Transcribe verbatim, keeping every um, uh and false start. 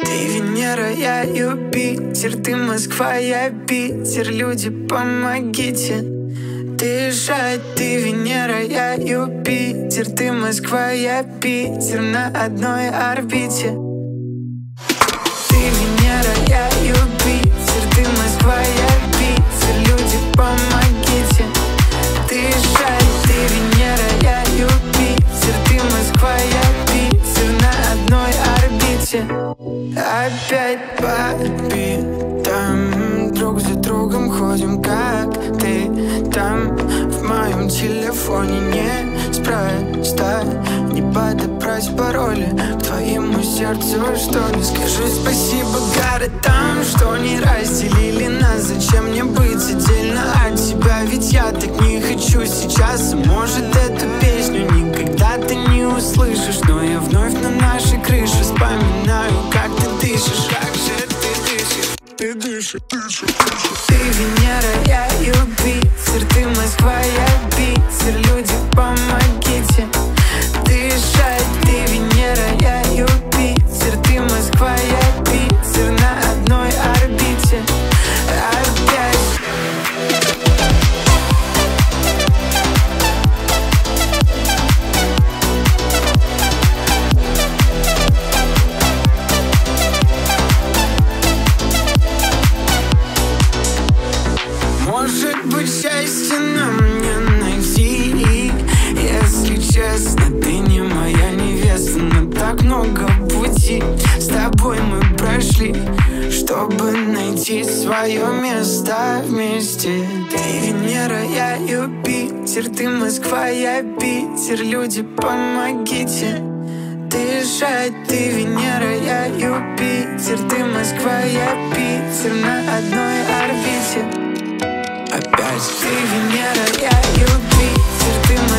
Ты Венера, я Юпитер, ты Москва, я Питер. Люди, помогите дышать. Ты Венера, я Юпитер, ты Москва, я Питер. На одной орбите. Ты Венера, я Юпитер, ты Москва, я Питер. Люди, помогите дышать. Ты Венера, я Юпитер, ты Москва, я Питер. На одной орбите. Опять по битам, друг за другом ходим, как ты там. В моем телефоне неспроста не подобрать пароли к твоему сердцу, что ли. Скажи спасибо городам, что не разделили нас. Зачем мне быть отдельно от тебя? Ведь я так не хочу сейчас. Может, эту песню никогда ты не услышишь, но я вновь на нашей крыше вспоминаю, как ты дышишь. Как же ты дышишь? Ты дышишь, дышишь, дышишь. Ты Венера, я Юпитер, ты Москва, я Питер. Люди, помогите дышать. Ты Венера, я Юпитер, ты Москва, я Питер. На одной орбите. Опять. Может быть, счастье нам не найти. Если честно, ты не моя невеста, но так много пути с тобой мы прошли, чтобы найти свое место вместе. Ты Венера, я Юпитер, ты Москва, я Питер. Люди, помогите дышать. Ты Венера, я Юпитер, ты Москва, я Питер. На одной орбите. Опять. Ты Венера, я Юпитер, ты